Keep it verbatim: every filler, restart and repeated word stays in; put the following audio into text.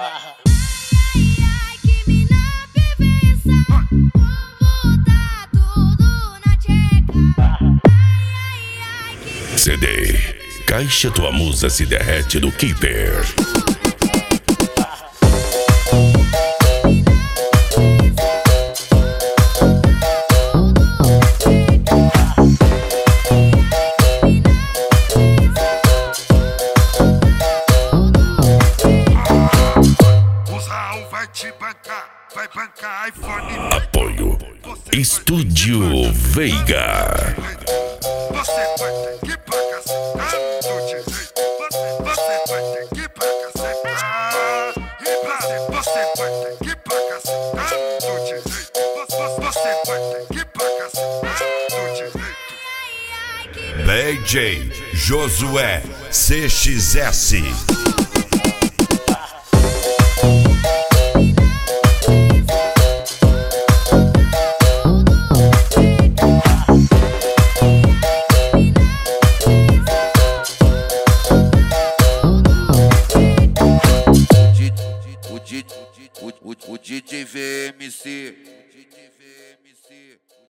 Ai, que mina perfeiça, vou botar tudo na tcheca. Ai, ai, que C D Caixa Tua Musa Se Derrete do Keeper. Vai te bancar, vai bancar iPhone. Apoio Estúdio Veiga. Você vai ter que ir pra cacetar do direito. Você, você vai ter que ir pra cacetar. E pra você vai ter que ir pra cacetar do direito. Você, você vai ter que ir pra cacetar do direito. D J Josué C X S. O, o, o D J V M C.